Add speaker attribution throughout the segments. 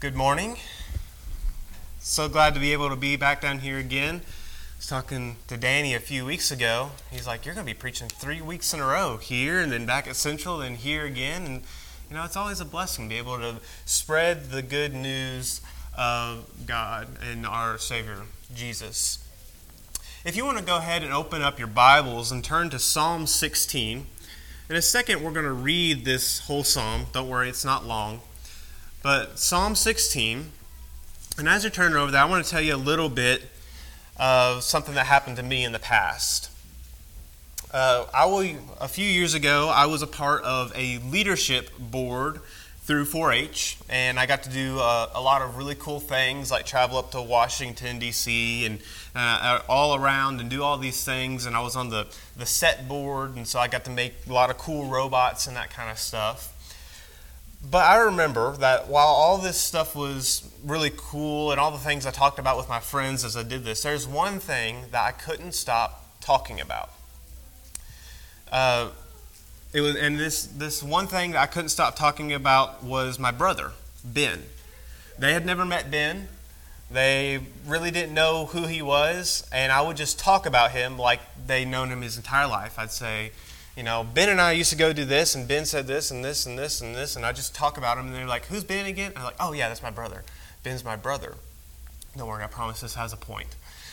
Speaker 1: Good morning. So glad to be able to be back down here again. I was talking to Danny a few weeks ago. He's like, you're going to be preaching 3 weeks in a row here and then back at Central and here again. And, it's always a blessing to be able to spread the good news of God and our Savior, Jesus. If you want to go ahead and open up your Bibles and turn to Psalm 16. In a second, we're going to read this whole psalm. Don't worry, it's not long. But Psalm 16, and as you're turning over there, I want to tell you a little bit of something that happened to me in the past. A few years ago, I was a part of a leadership board through 4-H, and I got to do a lot of really cool things, like travel up to Washington, D.C., and all around and do all these things. And I was on the set board, and so I got to make a lot of cool robots and that kind of stuff. But I remember that while all this stuff was really cool and all the things I talked about with my friends as I did this, there's one thing that I couldn't stop talking about. This one thing that I couldn't stop talking about was my brother, Ben. They had never met Ben. They really didn't know who he was, and I would just talk about him like they'd known him his entire life. I'd say, Ben and I used to go do this, and Ben said this, and this, and this, and this, and I just talk about him, and they're like, who's Ben again? I'm like, oh yeah, that's my brother. Ben's my brother. Don't worry, I promise this has a point.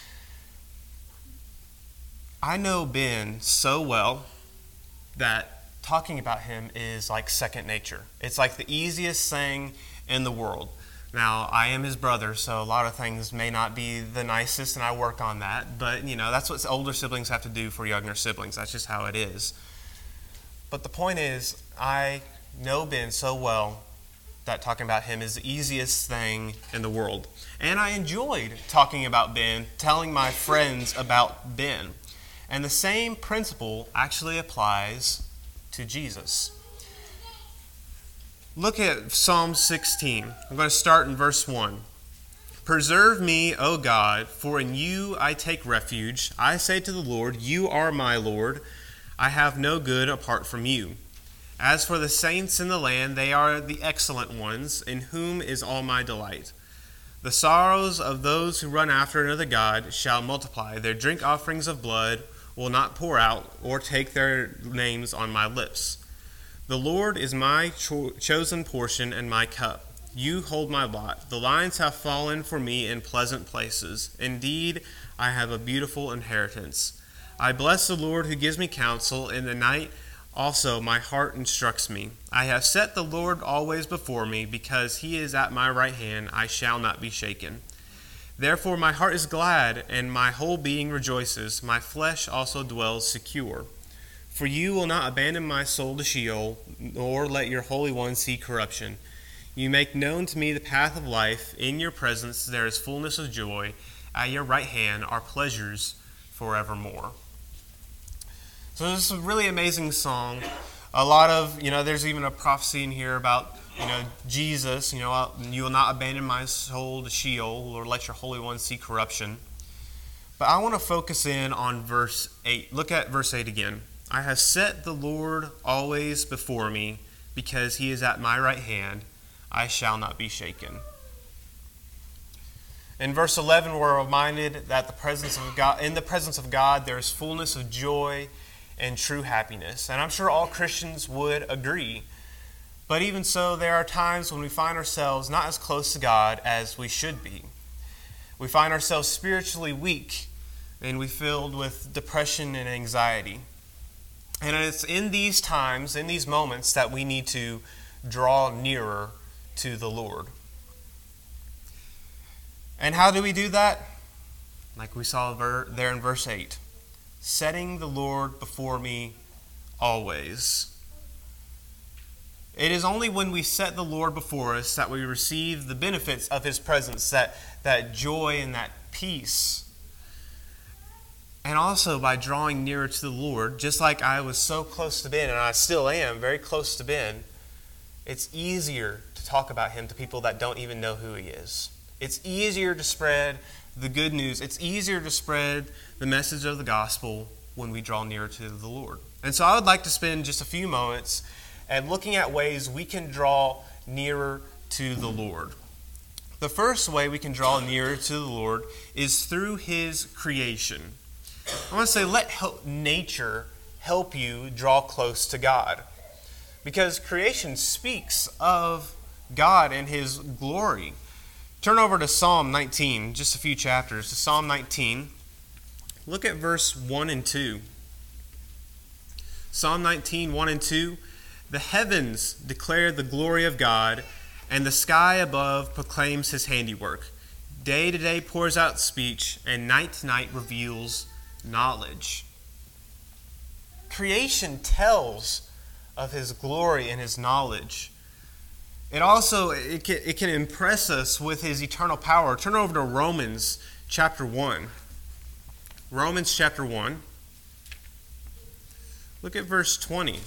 Speaker 1: I know Ben so well that talking about him is like second nature. It's like the easiest thing in the world. Now, I am his brother, so a lot of things may not be the nicest, and I work on that, but that's what older siblings have to do for younger siblings. That's just how it is. But the point is, I know Ben so well that talking about him is the easiest thing in the world. And I enjoyed talking about Ben, telling my friends about Ben. And the same principle actually applies to Jesus. Look at Psalm 16. I'm going to start in verse 1. Preserve me, O God, for in you I take refuge. I say to the Lord, you are my Lord. I have no good apart from you. As for the saints in the land, they are the excellent ones, in whom is all my delight. The sorrows of those who run after another god shall multiply. Their drink offerings of blood will not pour out, or take their names on my lips. The Lord is my chosen portion and my cup. You hold my lot. The lines have fallen for me in pleasant places. Indeed, I have a beautiful inheritance. I bless the Lord who gives me counsel. In the night also my heart instructs me. I have set the Lord always before me. Because he is at my right hand, I shall not be shaken. Therefore my heart is glad, and my whole being rejoices. My flesh also dwells secure. For you will not abandon my soul to Sheol, nor let your Holy One see corruption. You make known to me the path of life. In your presence there is fullness of joy. At your right hand are pleasures forevermore. So this is a really amazing song. A lot of, there's even a prophecy in here about, Jesus, you will not abandon my soul to Sheol, or let your Holy One see corruption. But I want to focus in on verse 8. Look at verse 8 again. I have set the Lord always before me. Because he is at my right hand, I shall not be shaken. In verse 11, we're reminded that in the presence of God, there is fullness of joy and true happiness. And I'm sure all Christians would agree. But even so, there are times when we find ourselves not as close to God as we should be. We find ourselves spiritually weak, and we filled with depression and anxiety. And it's in these times, in these moments, that we need to draw nearer to the Lord. And how do we do that? Like we saw there in verse 8. Setting the Lord before me always. It is only when we set the Lord before us that we receive the benefits of his presence, that joy and that peace. And also by drawing nearer to the Lord, just like I was so close to Ben, and I still am very close to Ben, it's easier to talk about him to people that don't even know who he is. It's easier to spread the good news. It's easier to spread the message of the gospel when we draw nearer to the Lord. And so I would like to spend just a few moments and looking at ways we can draw nearer to the Lord. The first way we can draw nearer to the Lord is through His creation. I want to say, let nature help you draw close to God. Because creation speaks of God and His glory. Turn over to Psalm 19, just a few chapters, to Psalm 19. Look at verse 1 and 2. Psalm 19, 1 and 2. The heavens declare the glory of God, and the sky above proclaims His handiwork. Day to day pours out speech, and night to night reveals knowledge. Creation tells of His glory and His knowledge. It also it can impress us with His eternal power. Turn over to Romans chapter 1. Romans chapter 1. Look at verse 20.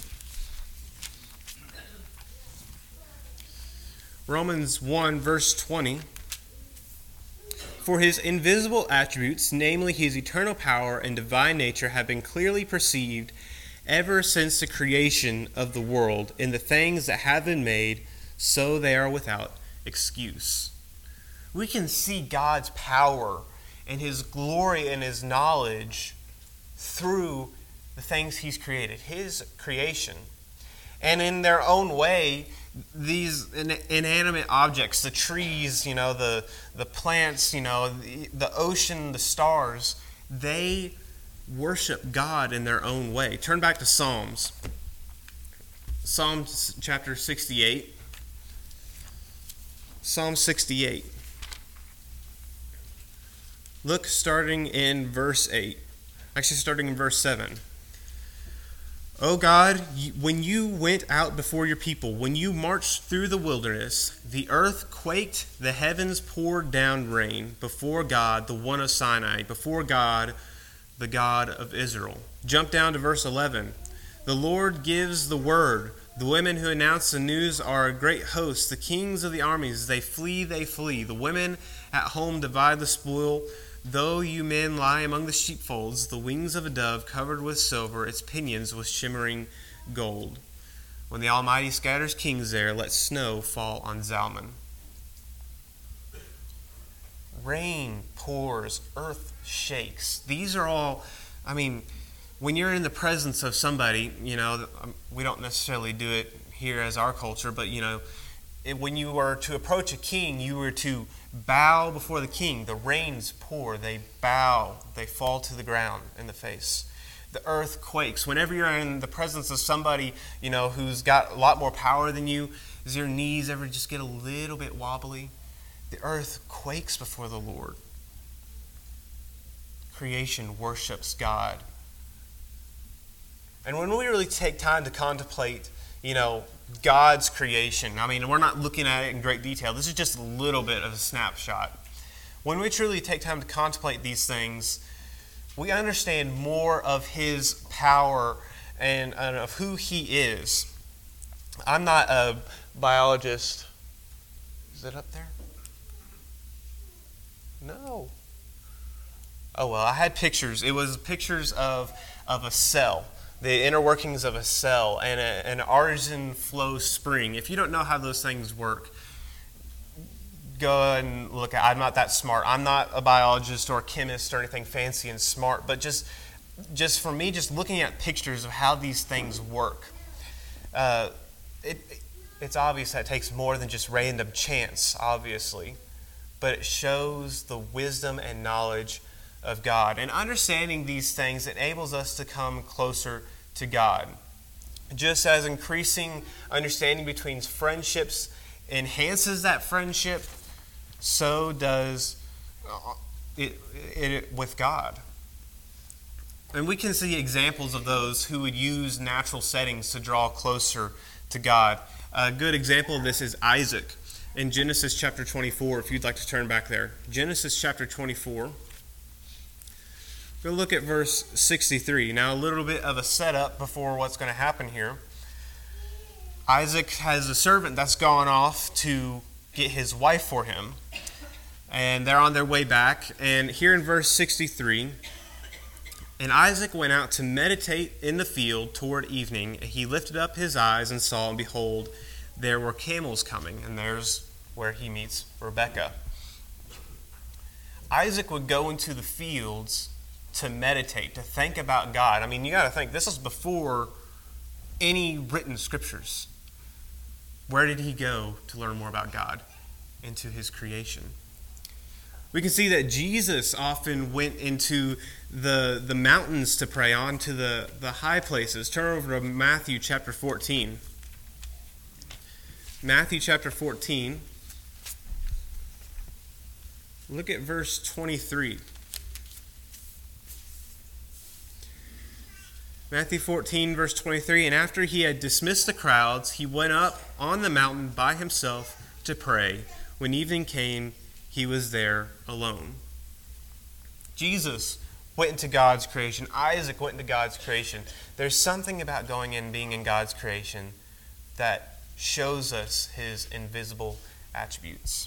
Speaker 1: Romans 1, verse 20. For His invisible attributes, namely His eternal power and divine nature, have been clearly perceived ever since the creation of the world in the things that have been made, so they are without excuse. We can see God's power and His glory and His knowledge through the things He's created, His creation. And in their own way, these inanimate objects, the trees, the plants, the ocean, the stars, they worship God in their own way. Turn back to Psalms. Psalms chapter 68. Psalm 68. Look starting in verse 8. Actually, starting in verse 7. O God, when you went out before your people, when you marched through the wilderness, the earth quaked, the heavens poured down rain before God, the one of Sinai, before God, the God of Israel. Jump down to verse 11. The Lord gives the word. The women who announce the news are a great host. The kings of the armies, they flee, they flee. The women at home divide the spoil. Though you men lie among the sheepfolds, the wings of a dove covered with silver, its pinions with shimmering gold. When the Almighty scatters kings there, let snow fall on Zalman. Rain pours, earth shakes. These are all, when you're in the presence of somebody, we don't necessarily do it here as our culture, but when you were to approach a king, you were to bow before the king. The rains pour, they bow, they fall to the ground in the face. The earth quakes. Whenever you're in the presence of somebody, who's got a lot more power than you, does your knees ever just get a little bit wobbly? The earth quakes before the Lord. Creation worships God. And when we really take time to contemplate, God's creation, we're not looking at it in great detail. This is just a little bit of a snapshot. When we truly take time to contemplate these things, we understand more of His power and of who He is. I'm not a biologist. Is it up there? No. Oh, well, I had pictures. It was pictures of a cell. The inner workings of a cell and an artesian flow spring. If you don't know how those things work, go and look at. I'm not that smart. I'm not a biologist or a chemist or anything fancy and smart, but just for me, just looking at pictures of how these things work, it's obvious that it takes more than just random chance, obviously, but it shows the wisdom and knowledge of God. And understanding these things enables us to come closer to God. Just as increasing understanding between friendships enhances that friendship, so does it with God. And we can see examples of those who would use natural settings to draw closer to God. A good example of this is Isaac in Genesis chapter 24, if you'd like to turn back there. Genesis chapter 24. Go look at verse 63. Now, a little bit of a setup before what's going to happen here. Isaac has a servant that's gone off to get his wife for him, and they're on their way back. And here in verse 63, and Isaac went out to meditate in the field toward evening. He lifted up his eyes and saw, and behold, there were camels coming. And there's where he meets Rebekah. Isaac would go into the fields to meditate, to think about God. I mean, you got to think, this is before any written scriptures. Where did he go to learn more about God? Into his creation. We can see that Jesus often went into the mountains to pray, on to the high places. Turn over to Matthew chapter 14. Matthew chapter 14. Look at verse 23. Matthew 14, verse 23, and after he had dismissed the crowds, he went up on the mountain by himself to pray. When evening came, he was there alone. Jesus went into God's creation. Isaac went into God's creation. There's something about going in, being in God's creation, that shows us his invisible attributes.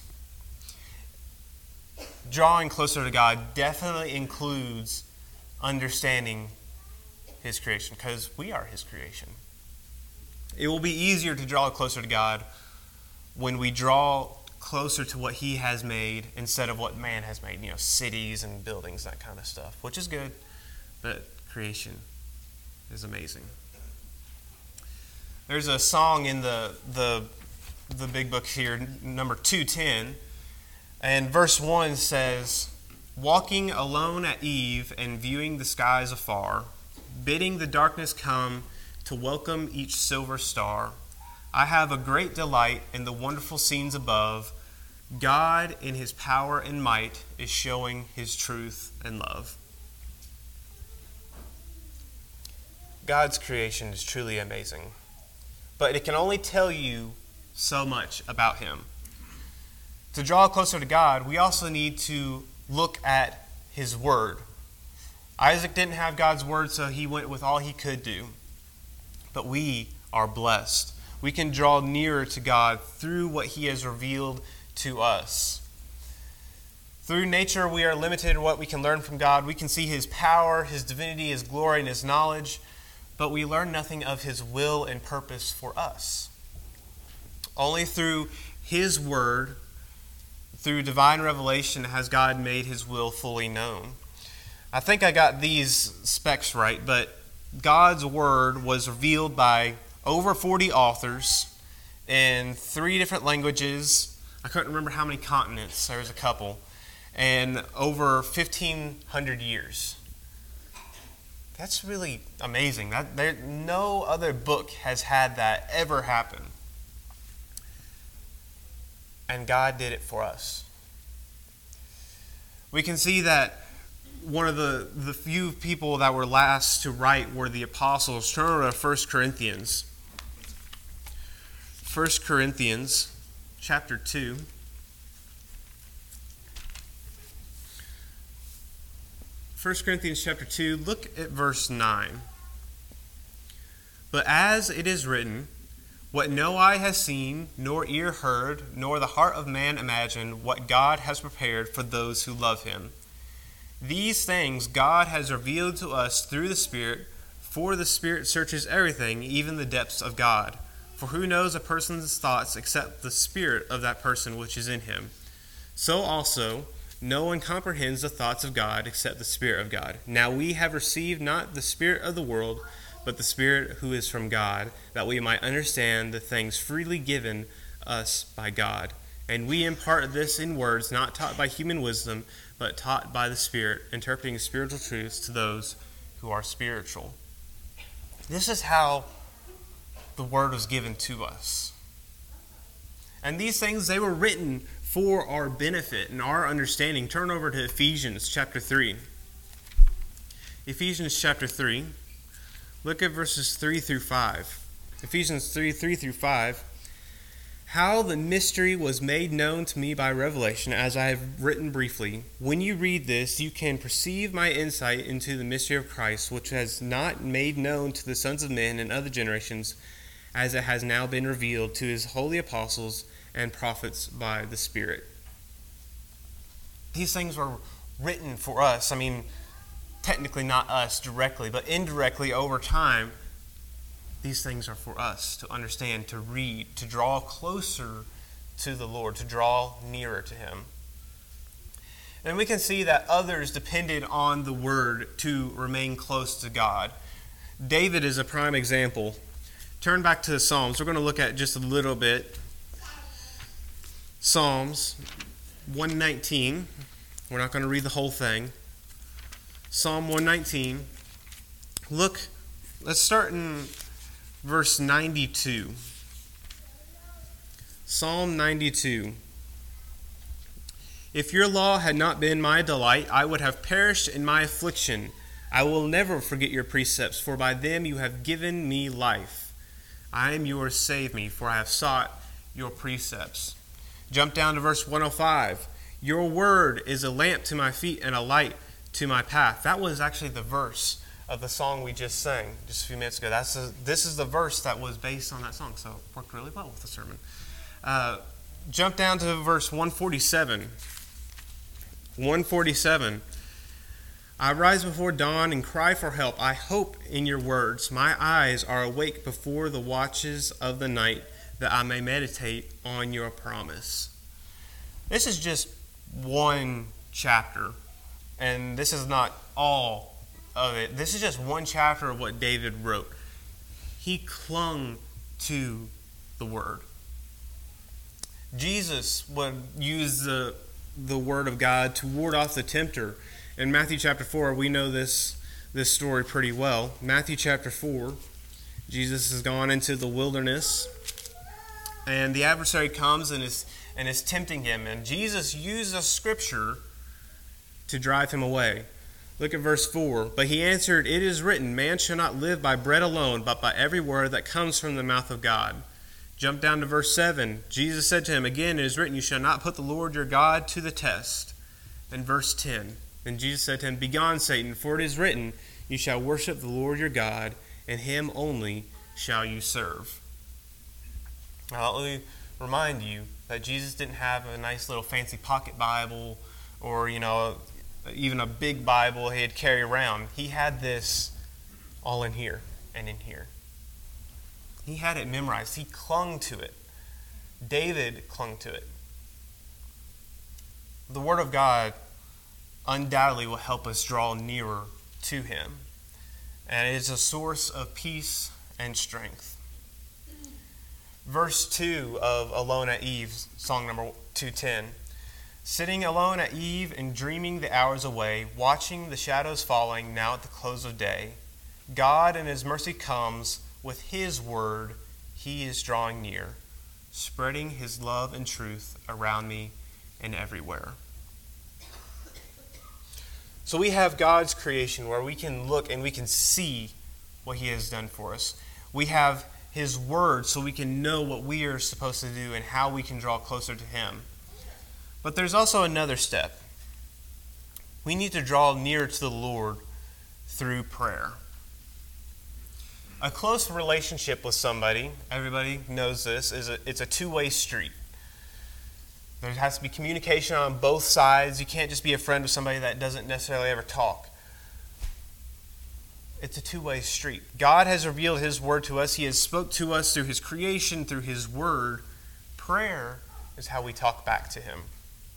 Speaker 1: Drawing closer to God definitely includes understanding his creation, because we are his creation. It will be easier to draw closer to God when we draw closer to what he has made instead of what man has made, cities and buildings, that kind of stuff, which is good, but creation is amazing. There's a song in the big book here, number 210, and verse 1 says, walking alone at eve and viewing the skies afar, bidding the darkness come to welcome each silver star, I have a great delight in the wonderful scenes above. God in his power and might is showing his truth and love. God's creation is truly amazing, but it can only tell you so much about him. To draw closer to God, we also need to look at his word. Isaac didn't have God's word, so he went with all he could do. But we are blessed. We can draw nearer to God through what he has revealed to us. Through nature, we are limited in what we can learn from God. We can see his power, his divinity, his glory, and his knowledge, but we learn nothing of his will and purpose for us. Only through his word, through divine revelation, has God made his will fully known. I think I got these specs right, but God's word was revealed by over 40 authors in 3 different languages. I couldn't remember how many continents. There was a couple. And over 1,500 years. That's really amazing. No other book has had that ever happen. And God did it for us. We can see that one of the few people that were last to write were the apostles. Turn over to 1 Corinthians. 1 Corinthians chapter 2. 1 Corinthians chapter 2, look at verse 9. But as it is written, what no eye has seen, nor ear heard, nor the heart of man imagined, what God has prepared for those who love him. These things God has revealed to us through the Spirit, for the Spirit searches everything, even the depths of God. For who knows a person's thoughts except the spirit of that person which is in him? So also, no one comprehends the thoughts of God except the Spirit of God. Now we have received not the spirit of the world, but the Spirit who is from God, that we might understand the things freely given us by God. And we impart this in words not taught by human wisdom, but taught by the Spirit, interpreting spiritual truths to those who are spiritual. This is how the word was given to us. And these things, they were written for our benefit and our understanding. Turn over to Ephesians chapter 3. Ephesians chapter 3. Look at verses 3 through 5. Ephesians 3 through 5. How the mystery was made known to me by revelation, as I have written briefly. When you read this, you can perceive my insight into the mystery of Christ, which has not made known to the sons of men in other generations, as it has now been revealed to his holy apostles and prophets by the Spirit. These things were written for us. I mean, technically not us directly, but indirectly over time, these things are for us to understand, to read, to draw closer to the Lord, to draw nearer to him. And we can see that others depended on the word to remain close to God. David is a prime example. Turn back to the Psalms. We're going to look at just a little bit. Psalms 119. We're not going to read the whole thing. Psalm 119. Look, let's start in verse 92. Psalm 92. If your law had not been my delight, I would have perished in my affliction. I will never forget your precepts, for by them you have given me life. I am yours, save me, for I have sought your precepts. Jump down to verse 105. Your word is a lamp to my feet and a light to my path. That was actually the verse of the song we just sang just a few minutes ago. This is the verse that was based on that song, so it worked really well with the sermon. Jump down to verse 147. 147. I rise before dawn and cry for help. I hope in your words. My eyes are awake before the watches of the night, that I may meditate on your promise. This is just one chapter, and this is not all of it. This is just one chapter of what David wrote. He clung to the word. Jesus would use the word of God to ward off the tempter. In Matthew chapter 4, we know this story pretty well. Matthew chapter 4, Jesus has gone into the wilderness, and the adversary comes and is tempting him. And Jesus uses Scripture to drive him away. Look at verse 4. But he answered, it is written, man shall not live by bread alone, but by every word that comes from the mouth of God. Jump down to verse 7. Jesus said to him, again, it is written, you shall not put the Lord your God to the test. Then verse 10. Then Jesus said to him, begone, Satan, for it is written, you shall worship the Lord your God, and him only shall you serve. Now, let me remind you that Jesus didn't have a nice little fancy pocket Bible or, even a big Bible he'd carry around. He had this all in here and in here. He had it memorized. He clung to it. David clung to it. The Word of God undoubtedly will help us draw nearer to Him. And it is a source of peace and strength. Verse 2 of Alone at Eve, song number 210. Sitting alone at eve and dreaming the hours away, watching the shadows falling now at the close of day, God in His mercy comes. With His word, He is drawing near, spreading His love and truth around me and everywhere. So we have God's creation where we can look and we can see what He has done for us. We have His word so we can know what we are supposed to do and how we can draw closer to Him. But there's also another step. We need to draw near to the Lord through prayer. A close relationship with somebody, everybody knows this, it's a two-way street. There has to be communication on both sides. You can't just be a friend with somebody that doesn't necessarily ever talk. It's a two-way street. God has revealed His word to us. He has spoke to us through His creation, through His word. Prayer is how we talk back to Him.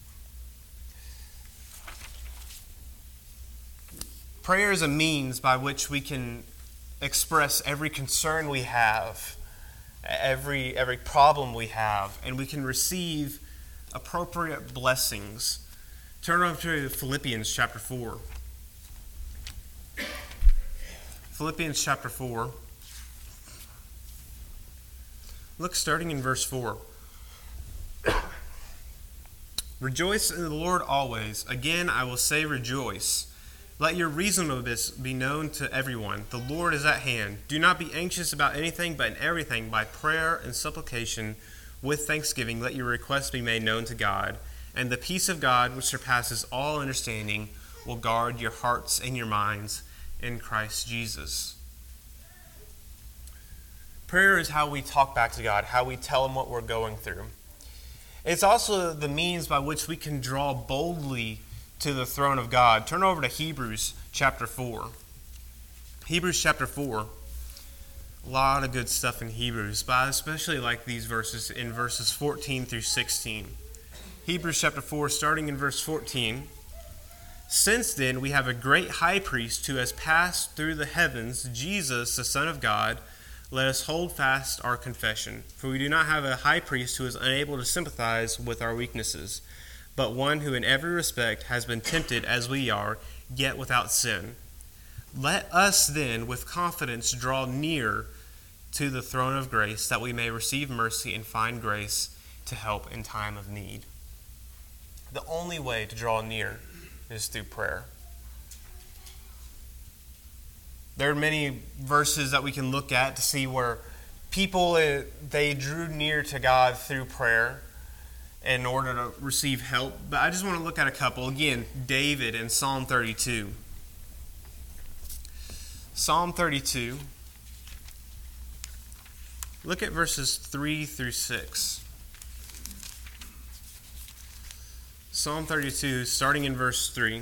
Speaker 1: Prayer is a means by which we can express every concern we have, every problem we have, and we can receive appropriate blessings. Turn over to Philippians chapter 4. Philippians chapter 4. Look, starting in verse 4. Rejoice in the Lord always. Again, I will say rejoice. Let your reasonableness be known to everyone. The Lord is at hand. Do not be anxious about anything, but in everything, by prayer and supplication, with thanksgiving, let your requests be made known to God. And the peace of God, which surpasses all understanding, will guard your hearts and your minds in Christ Jesus. Prayer is how we talk back to God, how we tell Him what we're going through. It's also the means by which we can draw boldly to the throne of God. Turn over to Hebrews chapter 4. Hebrews chapter 4. A lot of good stuff in Hebrews, but I especially like these verses in verses 14 through 16. Hebrews chapter 4, starting in verse 14. Since then, we have a great high priest who has passed through the heavens, Jesus, the Son of God. Let us hold fast our confession. For we do not have a high priest who is unable to sympathize with our weaknesses, but one who in every respect has been tempted as we are, yet without sin. Let us then with confidence draw near to the throne of grace, that we may receive mercy and find grace to help in time of need. The only way to draw near is through prayer. There are many verses that we can look at to see where people, they drew near to God through prayer in order to receive help. But I just want to look at a couple. Again, David in Psalm 32. Psalm 32. Look at verses 3 through 6. Psalm 32, starting in verse 3.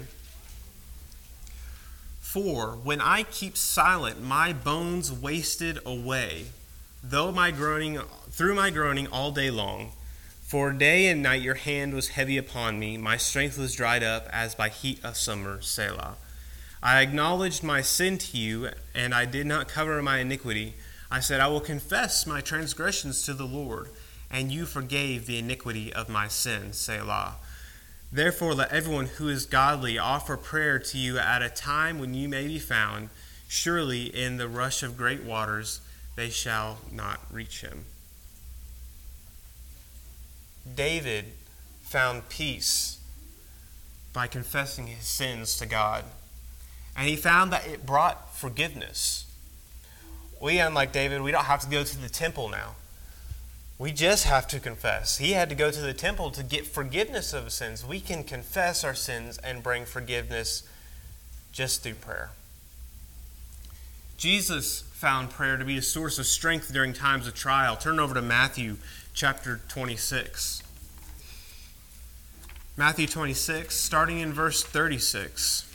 Speaker 1: For when I keep silent, my bones wasted away, through my groaning all day long. For day and night your hand was heavy upon me. My strength was dried up as by heat of summer. Selah. I acknowledged my sin to you, and I did not cover my iniquity. I said, I will confess my transgressions to the Lord, and you forgave the iniquity of my sin. Selah. Therefore, let everyone who is godly offer prayer to you at a time when you may be found. Surely in the rush of great waters they shall not reach him. David found peace by confessing his sins to God. And he found that it brought forgiveness. We, unlike David, we don't have to go to the temple now. We just have to confess. He had to go to the temple to get forgiveness of his sins. We can confess our sins and bring forgiveness just through prayer. Jesus found prayer to be a source of strength during times of trial. Turn over to Matthew chapter 26. Matthew 26, starting in verse 36.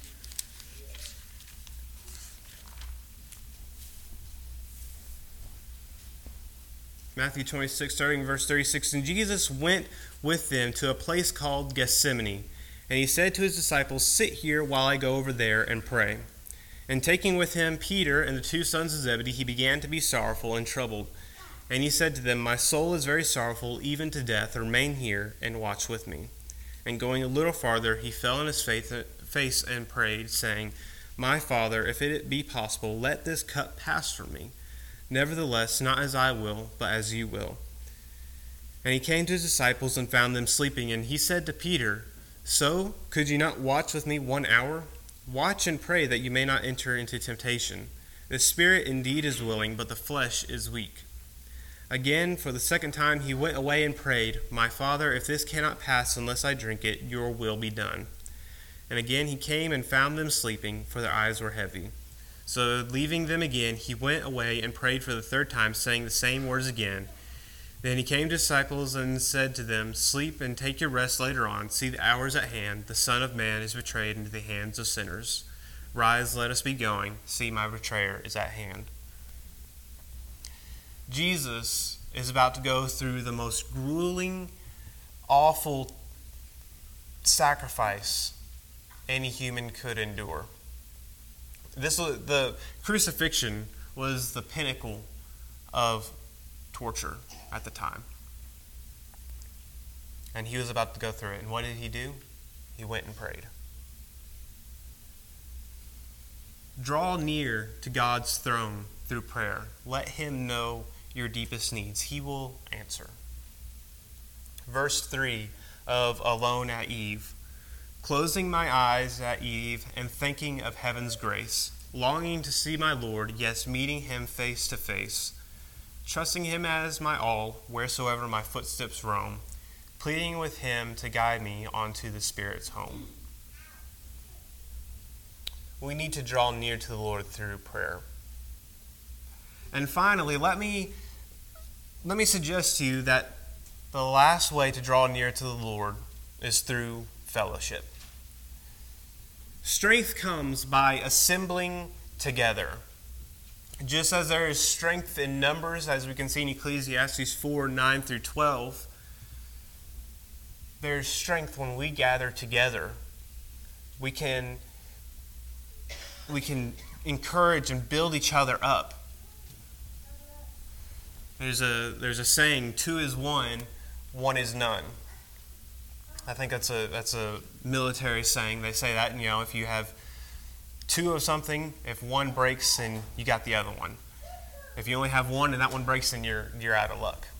Speaker 1: Matthew 26, starting in verse 36. And Jesus went with them to a place called Gethsemane. And he said to his disciples, sit here while I go over there and pray. And taking with him Peter and the two sons of Zebedee, he began to be sorrowful and troubled. And he said to them, my soul is very sorrowful, even to death. Remain here and watch with me. And going a little farther, he fell on his face and prayed, saying, my Father, if it be possible, let this cup pass from me. Nevertheless, not as I will, but as you will. And he came to his disciples and found them sleeping. And he said to Peter, so could you not watch with me 1 hour? Watch and pray that you may not enter into temptation. The spirit indeed is willing, but the flesh is weak. Again, for the second time, he went away and prayed, my Father, if this cannot pass unless I drink it, your will be done. And again he came and found them sleeping, for their eyes were heavy. So leaving them again, he went away and prayed for the third time, saying the same words again. Then he came to his disciples and said to them, sleep and take your rest later on. See, the hour is at hand. The Son of Man is betrayed into the hands of sinners. Rise, let us be going. See, my betrayer is at hand. Jesus is about to go through the most grueling, awful sacrifice any human could endure. The crucifixion was the pinnacle of torture at the time. And he was about to go through it. And what did he do? He went and prayed. Draw near to God's throne through prayer. Let him know your deepest needs. He will answer. Verse 3 of Alone at Eve. Closing my eyes at eve and thinking of heaven's grace, longing to see my Lord, yes, meeting him face to face, trusting him as my all, wheresoever my footsteps roam, pleading with him to guide me onto the Spirit's home. We need to draw near to the Lord through prayer. And finally, let me suggest to you that the last way to draw near to the Lord is through fellowship. Strength comes by assembling together. Just as there is strength in numbers, as we can see in Ecclesiastes 4, 9 through 12, there is strength when we gather together We can encourage and build each other up. There's a saying, 2 is 1, 1 is none. I think that's a military saying. They say that, if you have 2 of something, if 1 breaks, then you got the other one. If you only have 1 and that one breaks, then you're out of luck.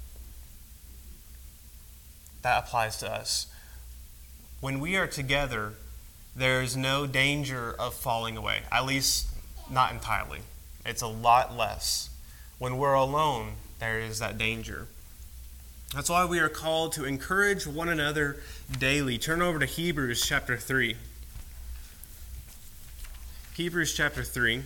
Speaker 1: That applies to us. When we are together, there is no danger of falling away, at least not entirely. It's a lot less. When we're alone, there is that danger. That's why we are called to encourage one another daily. Turn over to Hebrews chapter 3. Hebrews chapter 3.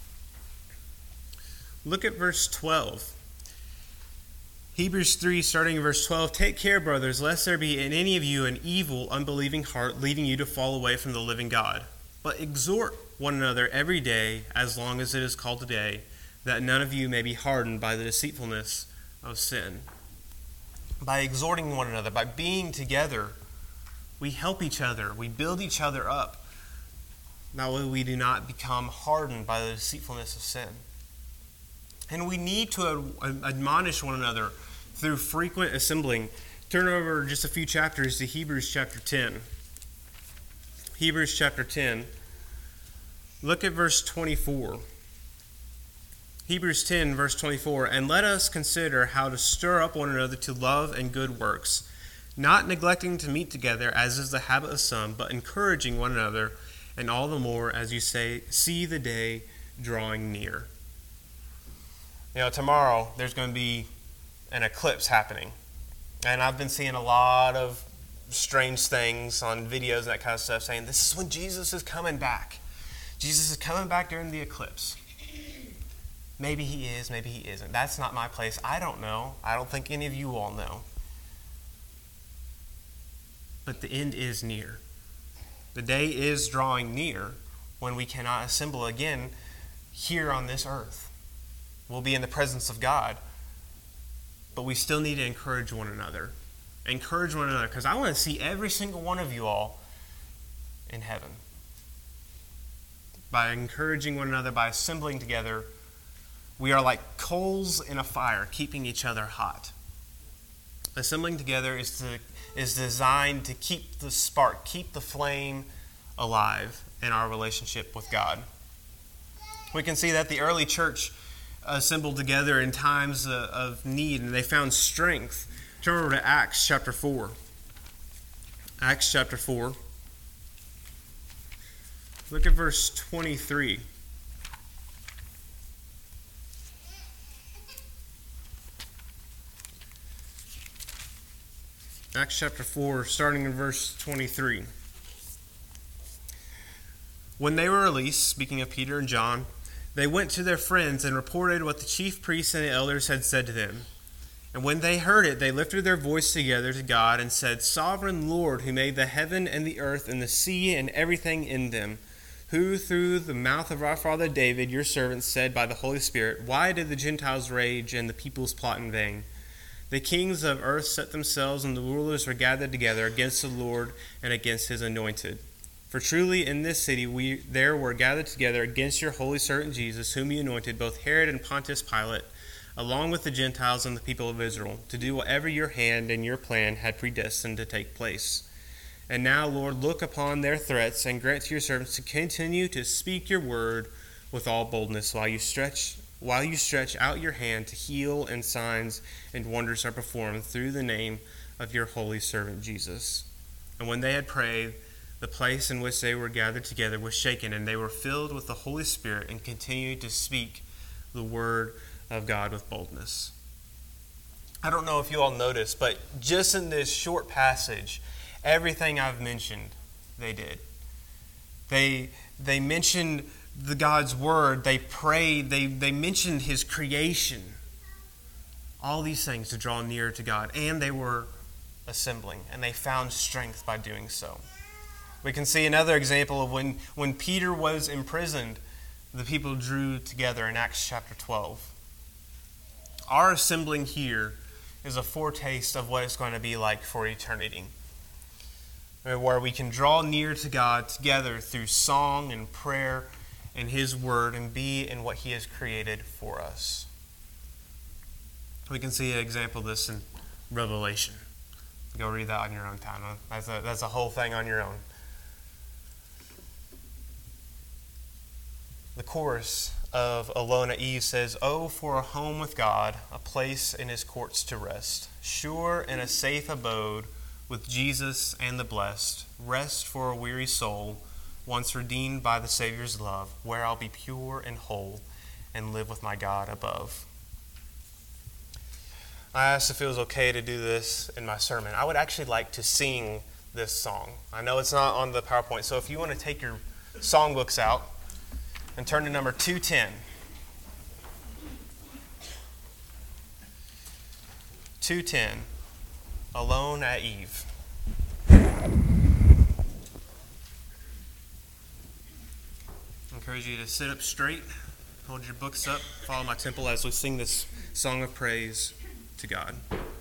Speaker 1: Look at verse 12. Hebrews 3, starting in verse 12. Take care, brothers, lest there be in any of you an evil, unbelieving heart, leading you to fall away from the living God. But exhort one another every day, as long as it is called today, that none of you may be hardened by the deceitfulness of sin. By exhorting one another, by being together, we help each other, we build each other up. That way we do not become hardened by the deceitfulness of sin. And we need to admonish one another through frequent assembling. Turn over just a few chapters to Hebrews chapter 10. Hebrews chapter 10. Look at verse 24. Hebrews 10, verse 24. And let us consider how to stir up one another to love and good works, not neglecting to meet together, as is the habit of some, but encouraging one another, and all the more as you see the day drawing near. Tomorrow there's going to be an eclipse happening. And I've been seeing a lot of strange things on videos and that kind of stuff saying this is when Jesus is coming back. Jesus is coming back during the eclipse. Maybe he is, maybe he isn't. That's not my place. I don't know. I don't think any of you all know. But the end is near. The day is drawing near when we cannot assemble again here on this earth. We'll be in the presence of God, but we still need to encourage one another. Encourage one another, because I want to see every single one of you all in heaven. By encouraging one another, by assembling together, we are like coals in a fire, keeping each other hot. Assembling together is designed to keep the spark, keep the flame alive in our relationship with God. We can see that the early church assembled together in times of need, and they found strength. Turn over to Acts chapter 4. Acts chapter 4. Look at verse 23. Acts chapter 4, starting in verse 23. When they were released, speaking of Peter and John, they went to their friends and reported what the chief priests and the elders had said to them. And when they heard it, they lifted their voice together to God and said, Sovereign Lord, who made the heaven and the earth and the sea and everything in them, who through the mouth of our father David, your servant, said by the Holy Spirit, Why did the Gentiles rage and the peoples plot in vain? The kings of earth set themselves, and the rulers were gathered together against the Lord and against his anointed. For truly in this city there were gathered together against your holy servant Jesus, whom you anointed, both Herod and Pontius Pilate, along with the Gentiles and the people of Israel, to do whatever your hand and your plan had predestined to take place. And now, Lord, look upon their threats, and grant to your servants to continue to speak your word with all boldness, while you stretch out your hand to heal, and signs and wonders are performed through the name of your holy servant Jesus. And when they had prayed, the place in which they were gathered together was shaken, and they were filled with the Holy Spirit and continued to speak the word of God with boldness. I don't know if you all noticed, but just in this short passage, everything I've mentioned, they did. They mentioned the God's word, they prayed, they mentioned his creation. All these things to draw near to God, and they were assembling, and they found strength by doing so. We can see another example of when Peter was imprisoned, the people drew together in Acts chapter 12. Our assembling here is a foretaste of what it's going to be like for eternity. where we can draw near to God together through song and prayer and His Word and be in what He has created for us. We can see an example of this in Revelation. Go read that on your own time. That's a whole thing on your own. The chorus of Alone at Eve says, "Oh, for a home with God, a place in His courts to rest, sure and a safe abode with Jesus and the blessed, rest for a weary soul, once redeemed by the Savior's love, where I'll be pure and whole and live with my God above." I asked if it was okay to do this in my sermon. I would actually like to sing this song. I know it's not on the PowerPoint, so if you want to take your songbooks out and turn to number 210. 210, Alone at Eve. I encourage you to sit up straight, hold your books up, follow my tempo as we sing this song of praise to God.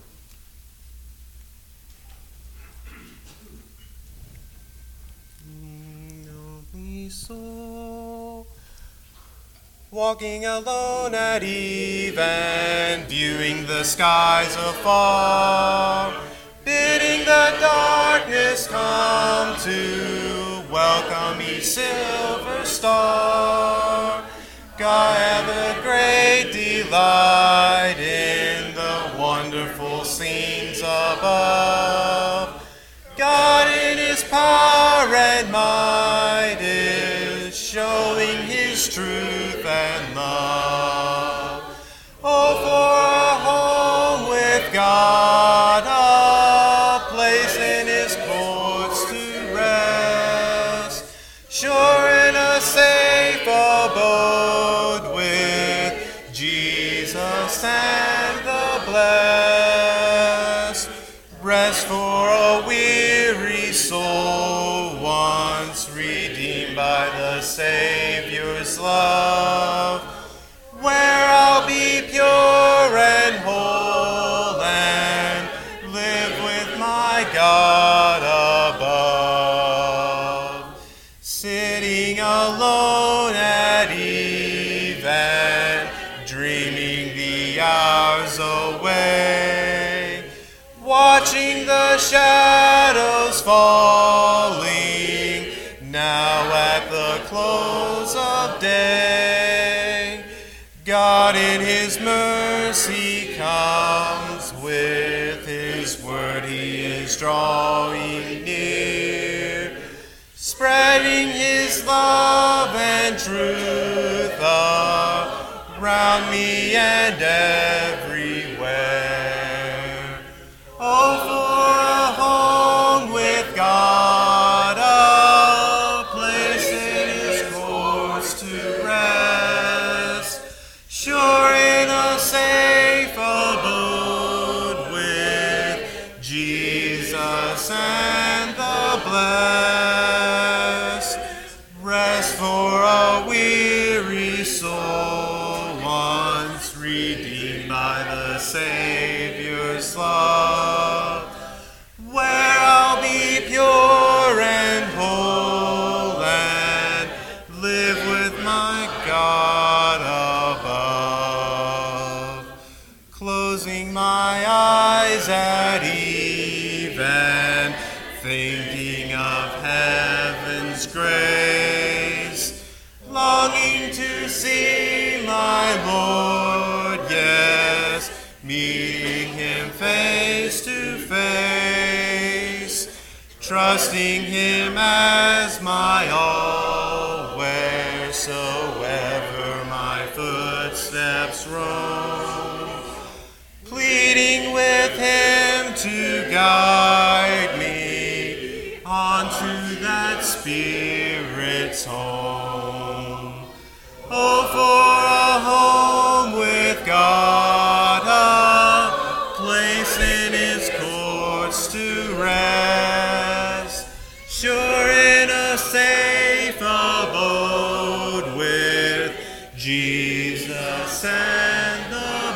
Speaker 1: Lonely soul, walking alone at eve and viewing the skies afar, bidding the darkness come to welcome each silver star. God had a great delight in the wonderful scenes above. God in His power and might is showing His truth and love. Oh, for a home with God, a place in His courts to rest, sure in a safe abode with Jesus and the blessed, rest for a weary soul once redeemed by the Savior's love, where I'll be pure and whole and live with my God above. Sitting alone at eve and dreaming the hours away, watching the shadows falling now at the close of day. God in His mercy comes with His word. He is drawing near, spreading His love and truth around me and everywhere. Oh, for a home with God, a place in His courts to rest, sure in a safe abode with Jesus and the blessed, rest for a weary soul once redeemed by the Savior's love, where I'll be pure and whole and live with my God above. Closing my eyes at eve and thinking of heaven's grace, longing to see my Lord, yes, meeting Him face to face, trusting Him as my all, wheresoever my footsteps roam, pleading with Him to guide me onto that Spirit's home. Oh, for a home with God, a place in His courts to rest, sure in a safe abode with Jesus and the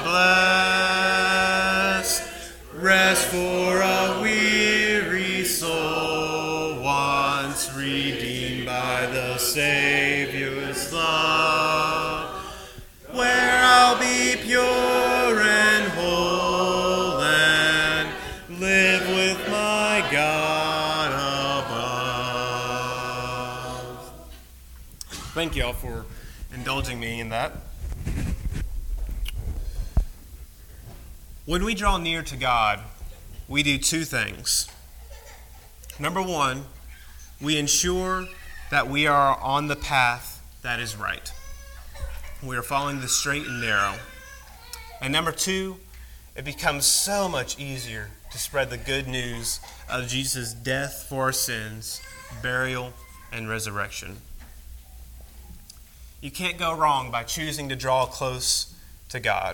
Speaker 1: blessed, rest for a weary soul once redeemed by the Savior's love, where I'll be pure and whole and live with my God above. Thank you all for indulging me in that. When we draw near to God, we do two things. Number one, we ensure that we are on the path that is right. We are following the straight and narrow. And number two, it becomes so much easier to spread the good news of Jesus' death for our sins, burial, and resurrection. You can't go wrong by choosing to draw close to God.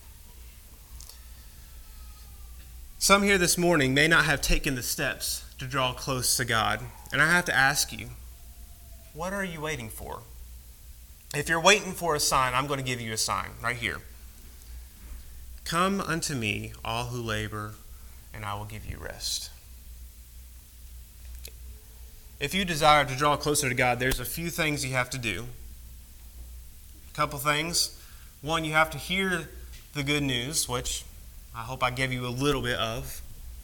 Speaker 1: Some here this morning may not have taken the steps to draw close to God. And I have to ask you, what are you waiting for? If you're waiting for a sign, I'm going to give you a sign right here. Come unto me, all who labor, and I will give you rest. If you desire to draw closer to God, there's a few things you have to do. A couple things. One, you have to hear the good news, which I hope I gave you a little bit of.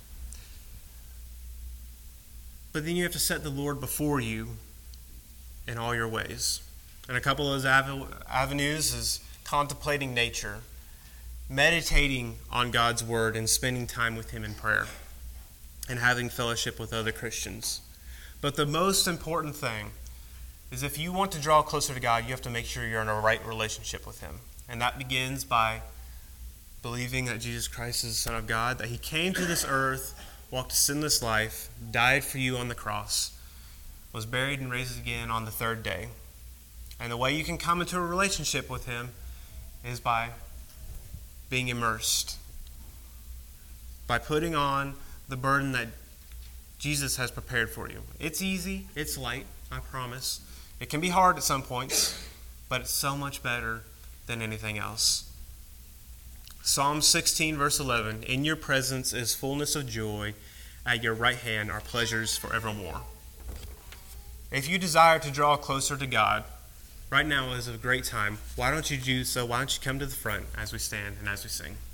Speaker 1: But then you have to set the Lord before you in all your ways. And a couple of those avenues is contemplating nature, meditating on God's word, and spending time with Him in prayer, and having fellowship with other Christians. But the most important thing is if you want to draw closer to God, you have to make sure you're in a right relationship with Him. And that begins by believing that Jesus Christ is the Son of God, that He came to this earth, walked a sinless life, died for you on the cross, was buried and raised again on the third day. And the way you can come into a relationship with Him is by being immersed, by putting on the burden that Jesus has prepared for you. It's easy, it's light, I promise. It can be hard at some points, but it's so much better than anything else. Psalm 16, verse 11, in your presence is fullness of joy. At your right hand are pleasures forevermore. If you desire to draw closer to God, right now is a great time. Why don't you do so? Why don't you come to the front as we stand and as we sing?